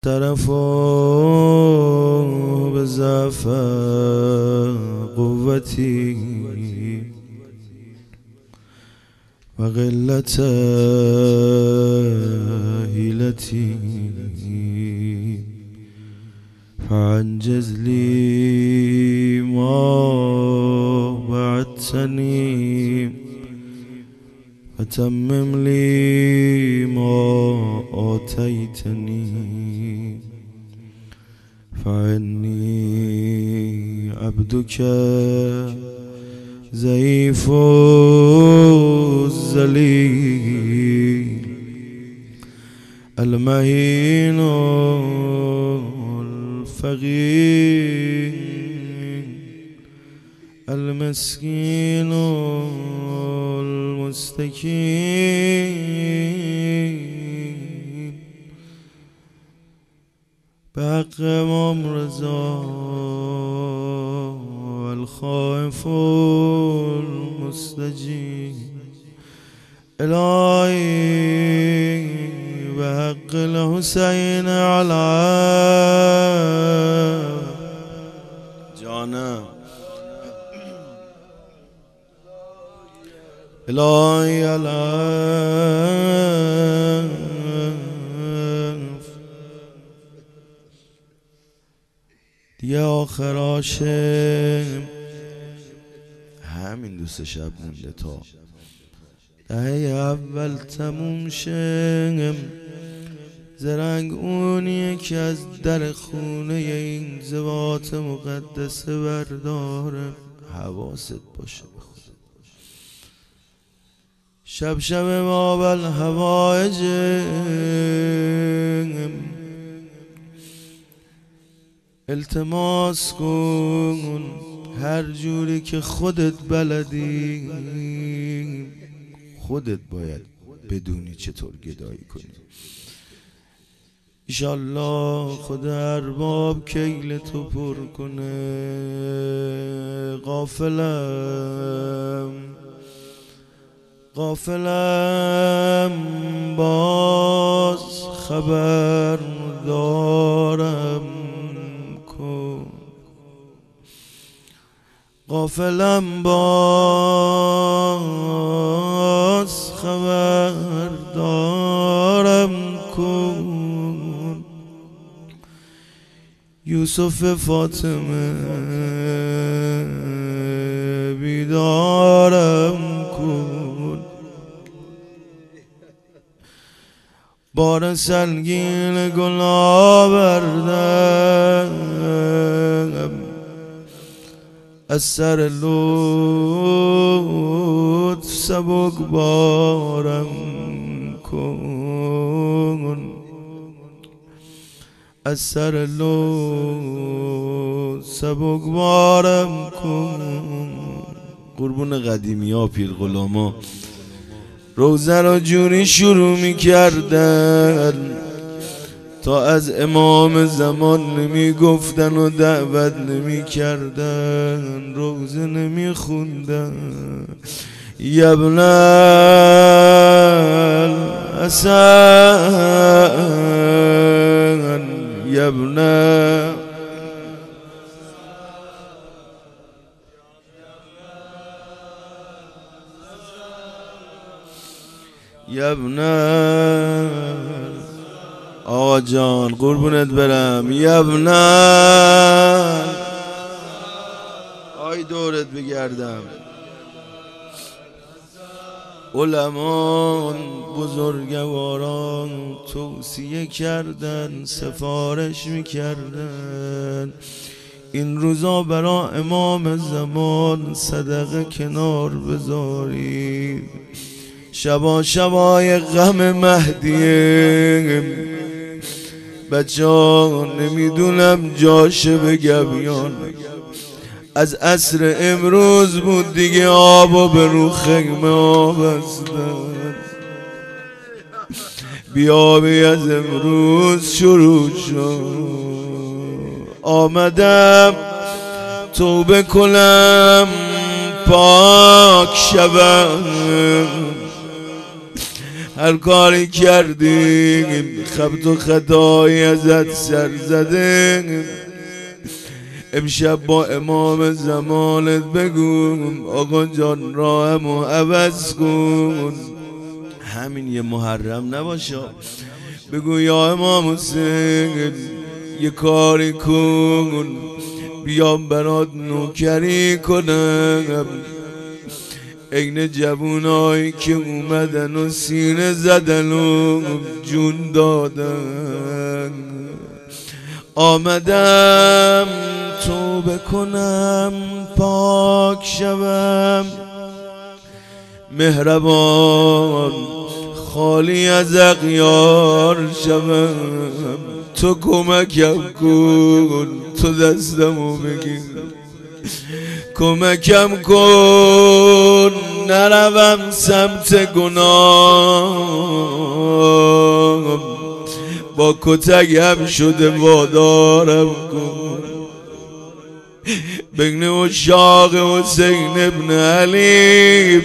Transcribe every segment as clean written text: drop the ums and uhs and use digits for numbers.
طرفا به ضعف قوتی و قلت حیلتی فانجز لی ما وعدتنی وتمم لی ما آتیتنی فإنی عبدک ضعیف الذلیل المهین الفقیر المسکین المستکین به حق امام رضا الخائف المستجیب الهی به حق الحسین علی جانم الهی دیگه آخراشه همین دوست شب مونده تا دهه اول تموم شه. زرنگ اونیه که از در خونه این زوات مقدسه برداره. حواست باشه شب ما بل هوایج التماس کن هر جوری که خودت بلدی. خودت باید بدونی چطور گدایی کنی. ایشالله خود ارباب کیل تو پر کنه. غافلم باز خبر دارم کن. غافلم باز خبر دارم کن. یوسف فاطمه بیدارم کن. بار سنگین گناه بردم از سر لطف سبک بارم کن. از سر لطف سبک بارم کن. قربون قدیمی ها پیر غلاما روزه را جوری شروع می کردن تا از امام زمان نمی گفتن و دعوت نمی کردن. روزه نمی خوندن. یبن الحسن یبن آقا جان قربونت برم. آی دورت بگردم. علمان بزرگواران توصیه کردن سفارش میکردن این روزا برا امام زمان صدقه کنار بذارید. شبای غم مهدیه بچه ها نمیدونم جاشه بگم یا نه. از عصر امروز بود دیگه آبو به رو خیمه آبستن. بیابی از امروز شروع شد. آمدم توبه کنم پاک شوم هر کاری کردیم خبط و خطایی ازت سر زده. امشب با امام زمانت بگو آقا جان راهمو عوض کن. همین یه محرم نباشه، بگو یا امام حسین یه کاری کن بیام برات نوکری کنم. عین جوونایی که اومدن و سینه زدن و جون دادن. آمدم توبه کنم پاک شوم، مهربان خالی از اغیار شوم. تو کمکم کن، تو دستمو بگیر، کمکم کن نروم سمت گناه. با کتکم شده وادارم کن. بین عشاق حسین ابن علی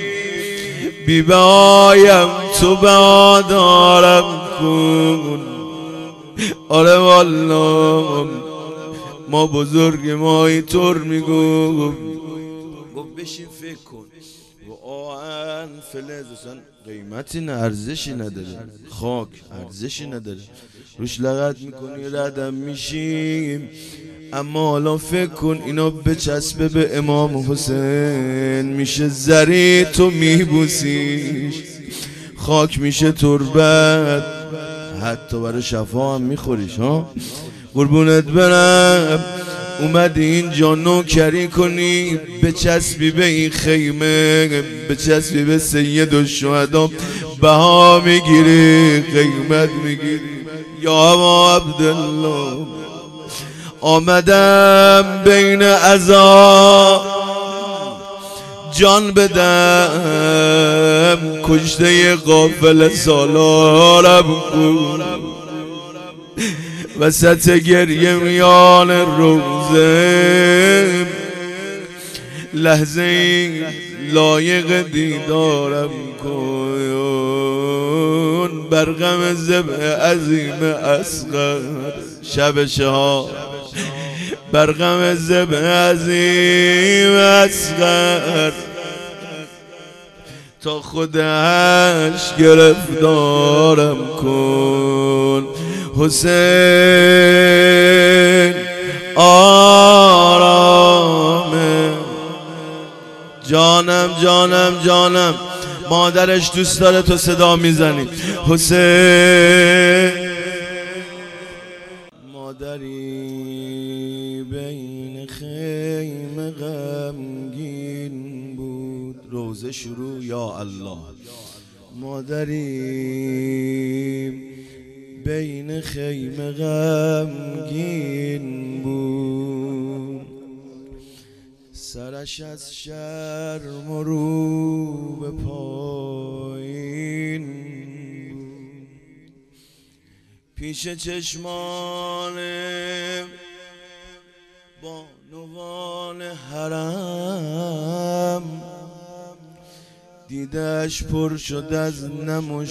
بیبایم تو بادارم کن. آره والله ما بزرگ ما اینطور میگو. گفت بشین فکر کن و آهن فلز اصلا قیمتی نه، ارزشی نداره، خاک ارزشی نداره، روش لغت میکنی ردم میشیم. اما حالا فکر کن اینا بچسبه به امام حسین، میشه زری تو میبوسیش، خاک میشه تربت، حتی برای شفا هم میخوریش. ها قربونت برم، اومدی اینجا نوکری کنی، بچسبی به این خیمه، بچسبی به سید الشهدا، بها میگیری، قیمت میگیری. یا ابا عبدالله آمدم بین عزا جان بدم، کشته قافله سالارم کن. وسط گریه میان روزه، لحظه لایق دیدارم کن. برغم ذبح عظیم اصغر شب شهاد، برغم ذبح عظیم اصغر تا خودش گرفتارم کن. حسین آرامه، جانم جانم جانم. مادرش دوست داره تو صدا میزنی حسین. مادری بین خیمه غمگین بود، روزه شروع یا الله. مادری بین خیمه غمگین بود، سرش از شرم و رو به پایین بود. پیش چشمان بانوان حرم، دیدش پر شد از نم و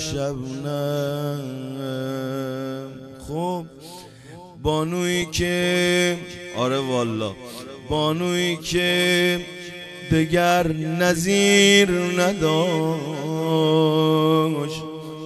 شبنم. خب بانویی که آره والا، بانویی که دگر نظیر نداشت،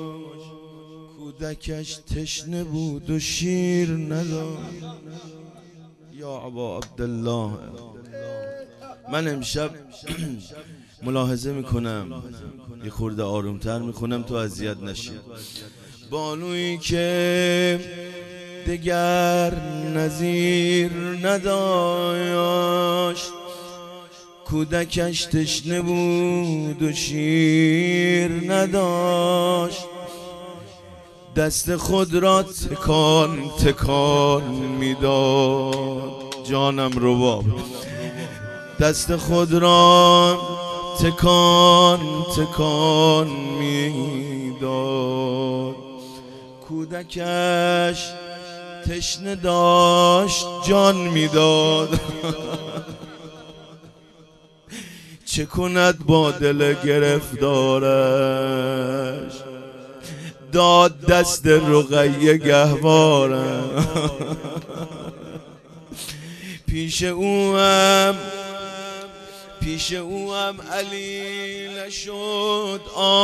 کودکش تشنه بود و شیر نداشت. یا ابا عبدالله من امشب ملاحظه میکنم یه خورده آرومتر میخونم تو اذیت نشی. بانویی که دگر نظیر نداشت، کودکش تشنه بود و شیر نداشت، دست خود را تکان تکان میداد. جانم رباب، دست خود را تکان تکان میداد. کودکش تشنه داشت جان میداد. چه کند با دل گرفتارش، داد دست رقیه گهوارم. پیش او هم علی نشد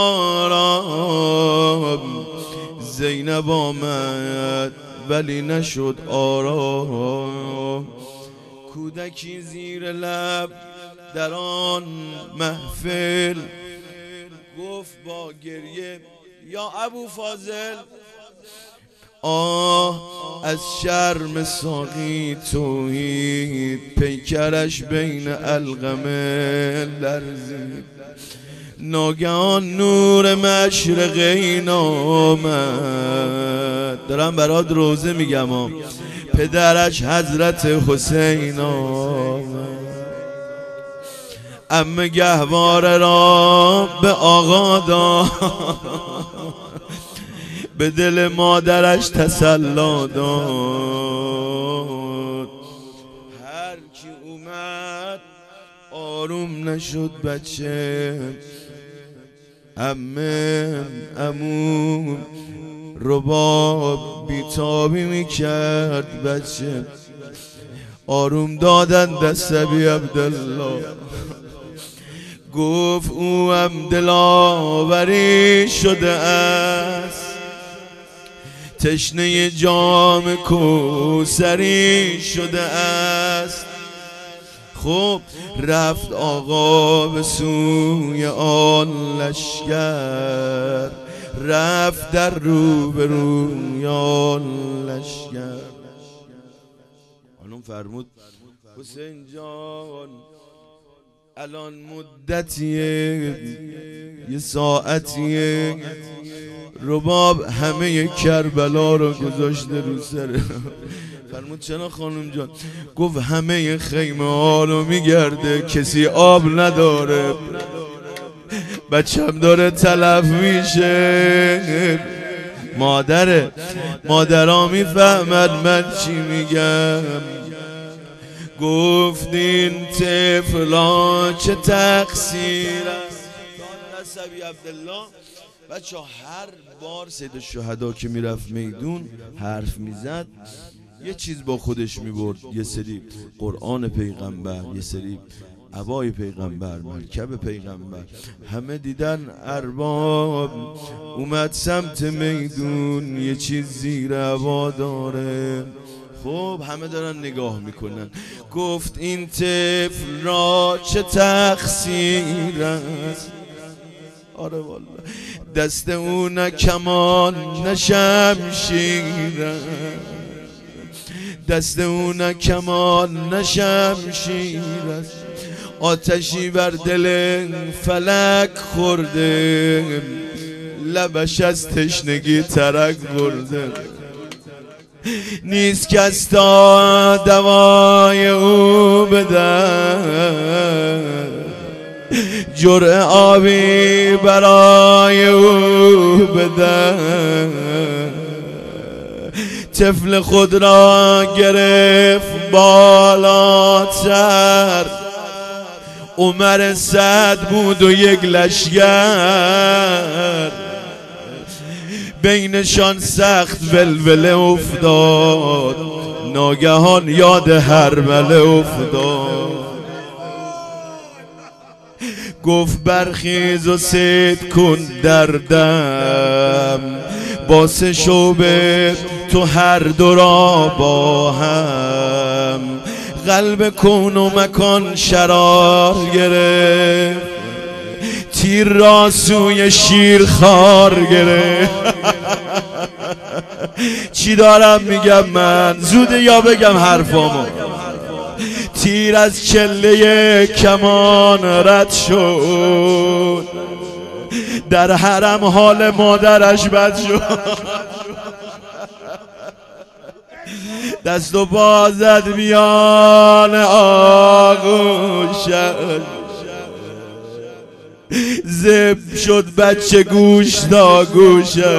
آرام، زینب آمد ولی نشد آرام. کودکی زیر لب در آن محفل گفت با گریه یا ابو فاضل، از شرم ساقی توحید پیکرش بین القمه لرزید. ناگهان نور مشرقین آمد، دارم برات روزه میگم، پدرش حضرت حسین آمد. عمه گهواره را به آقا داد، به دل مادرش تسلی داد. هر کی اومد آروم نشد بچه، عموم رباب بیتابی میکرد بچه. آروم دادن دست ابی عبدالله، گفت او هم دلاوری شده است، تشنه جام کوثری شده است. خب رفت آقا به سوی آن لشکر، رفت در روبروی آن لشکر. خانم فرمود حسین جان الان مدتیه، یه ساعتیه، رباب همه کربلا رو گذاشته رو سره. فرمود چرا خانم جان؟ گفت همه خیمه ها رو میگرده، کسی آب نداره، بچم داره تلف میشه. مادرها میفهمد من چی میگم. گفت این طفلا چه تقصیر است. ابی عبدالله بچه هر بار سید الشهدا که میرفت میدون حرف میزد یه چیز با خودش میبرد، یه سری قرآن پیغمبر، یه سری عبای پیغمبر، مرکب پیغمبر. همه دیدن ارباب اومد سمت میدون، یه چیز زیر عبا داره. خب همه دارن نگاه میکنن. گفت این طفل را چه تقصیر است. آره والله دست او نه کمان نه شمشیر است، دست او نه کمان نه شمشیر است. آتشی بر دل فلک خورده، لبش از تشنگی ترک برده. نیست کس تا دوای او بدن، جرعه آبی برای او بدن. طفل خود را گرفت بالاتر، عمر صد بود و یک لشگر. بینشان سخت ولوله افتاد، ناگهان یاد هرمله افتاد. گفت برخیز و صید کن در دم، با سه شعبه تو هر دو را با هم. قلب کون و مکان شرار گرفت، تیر را سوی شیر خار گرفت. چی دارم میگم من؟ زوده یا بگم حرفامو؟ تیر از چله کمان رد شد، در حرم حال مادرش بد شد. دست و پا زد میان آغوشش، زب شد بچه گوش تا گوشش.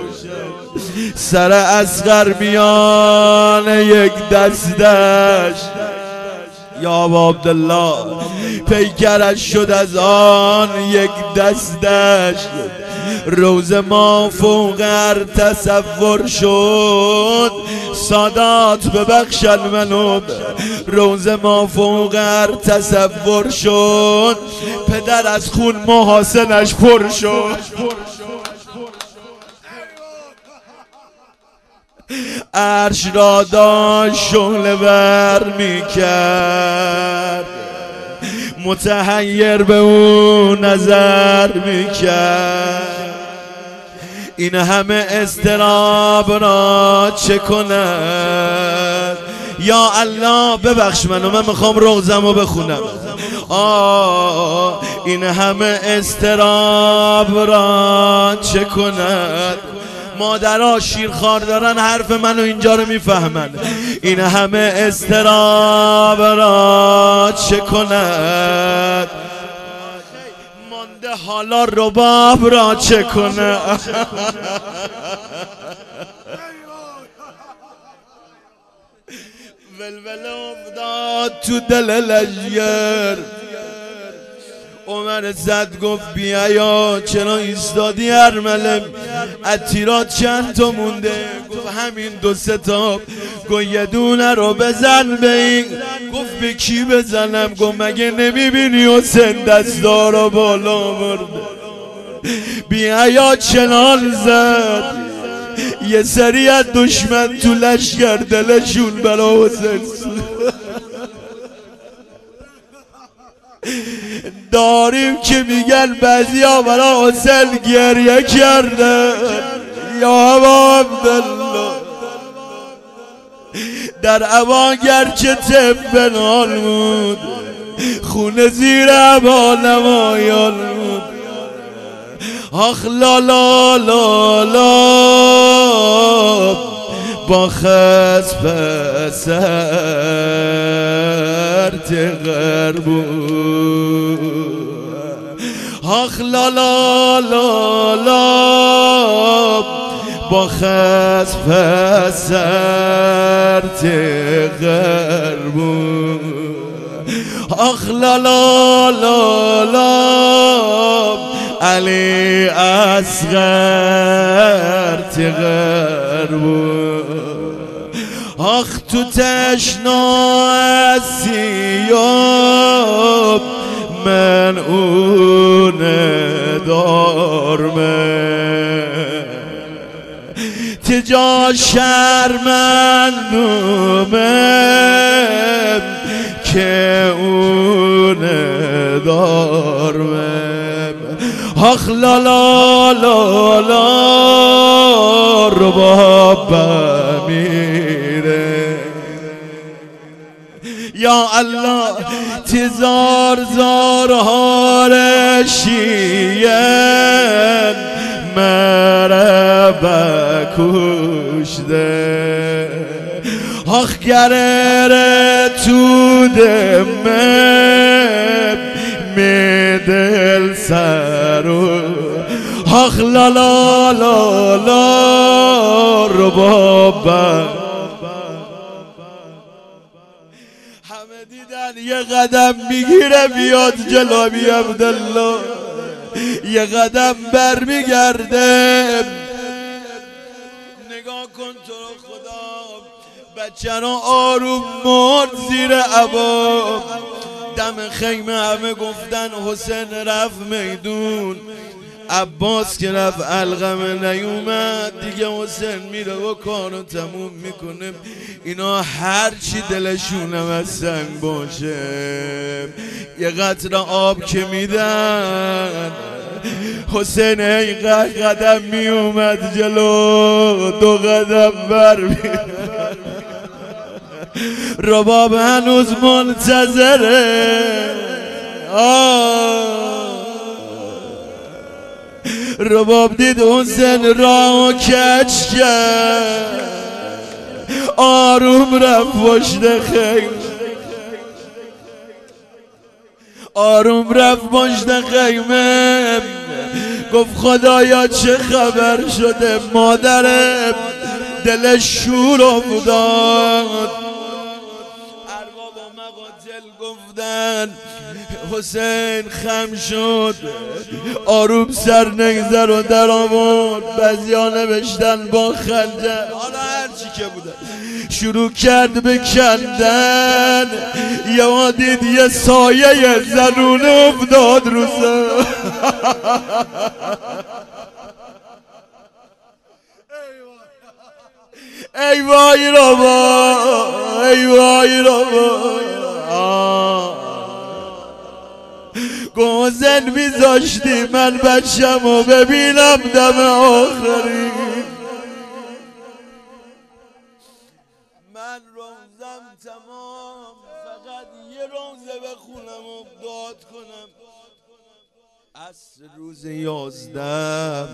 سر اصغر میان یک دستش، یا ابا عبدالله پیکرش شد از آن یک دستش. روز ما فوق هر تصور شد. سادات ببخشن منو، روز ما فوق هر تصور شد. پدر از خون محاسنش پر شد. عرش را داشت شعله ور میکرد، متحیر به اون نظر میکرد. این همه اضطراب را چه کند؟ یا الله ببخش منو، من میخوام روزمو بخونم. این همه اضطراب را چه کند؟ مادرها شیرخوار دارن حرف منو اینجا رو میفهمن. این همه اضطراب را چه کند؟ مانده حالا رباب را چه کند؟ ولوله افتاد تو دل لشگر. عمر زد گفت بیا یا چرا ایستادی ارمله؟ از تیرات چند تا مونده؟ گفت همین 2-3 تا. گفت یه دونه رو بزن به این. گفت به کی بزنم؟ گفت مگه نمیبینی حسین دستارا بالا برده؟ بیا یا چنان زد یه سری از دشمن تو لشگر دلشون برا حسین داریم که میگن بعضی ها برا حسین گریه کرده. یا ابا عبدالله در عبا گرچه طب بنال بود، خونه زیر عبا نمایان بود. آخ لا لا لا لا با خسب سر تغر بود. آخ لا لا لا لا با خسب سر تغر بود. آخ لا لا لا لا علی اصغر تغر بود. آخ تو تشنا اسیاب من اون دارمه تجا شرمندومم که اون دارمم. آخ لا لا لا لا رباب میره. یا الله تزار زار هارشین مرا بکشده. آخ گره تو دمم می دل سرو. آخ لا لا لا لا ربابم. همه دیدن یه قدم میگیره بیاد جلو بی عبدالله، یه قدم بر میگرده. نگاه کن تو رو خدا، بچه را آروم مرد زیر عبا. دم خیمه همه گفتن حسین رفت میدون. عباس که رفت علقمه نیومد دیگه. حسین میره و کارو تموم میکنه. اینا هرچی دلشونم از سنگ باشه یه قطره آب که میدن. حسین ای قدم میومد جلو، 2 قدم بر میومد. رباب هنوز منتظره. رباب دید حسین را کج کرد، آروم رفت پشت خیمه. آروم رفت پشت خیمه. گفت خدایا چه خبر شده؟ مادرم دلش شور افتاد. ارباب و مقاتل گفتن حسین خم شد آروم سر نیزه رو در آورد، بعضیا نوشتن با خنجر، حالا هرچی که بوده شروع کرد به کندن. یا دید یه سایه زنون افتاد رو سر. ای وای رابا، ای وای رابا، گوزن میذاشتی من بچه‌مو ببینم دم آخری. من روزم تمام، فقط یه روزه بخونم و داد کنم. عصر روز 11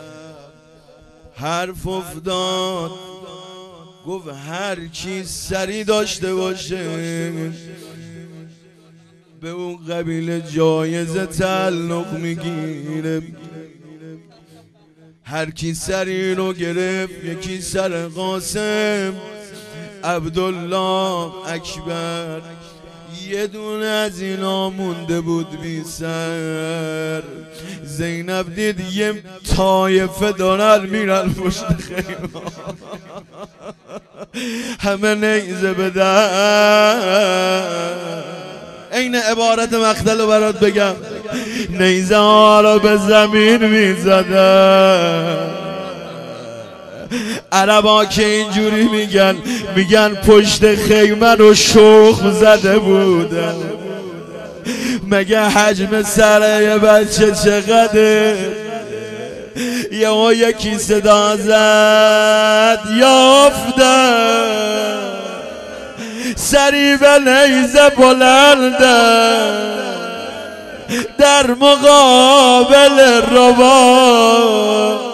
حرف افتاد، گفت هر کی سری داشته باشه به اون قبیله جایزه تعلق میگیره. هر کی سری رو گرفت، یکی سر قاسم، عبدالله، اکبر، یه دونه از اینا مونده بود بی سر. زینب دید یه طایفه دارن میرن پشت خیمه، همه نیزه بدن. این عبارت مقتل رو برات بگم، نیزه ها رو به زمین میزدن. عربا که اینجوری میگن پشت خیمه رو شخم زده بودن. مگه حجم سر یه بچه چقدر؟ یکی صدا زد یافتم، سری به نیزه بلندم در مقابل ربا.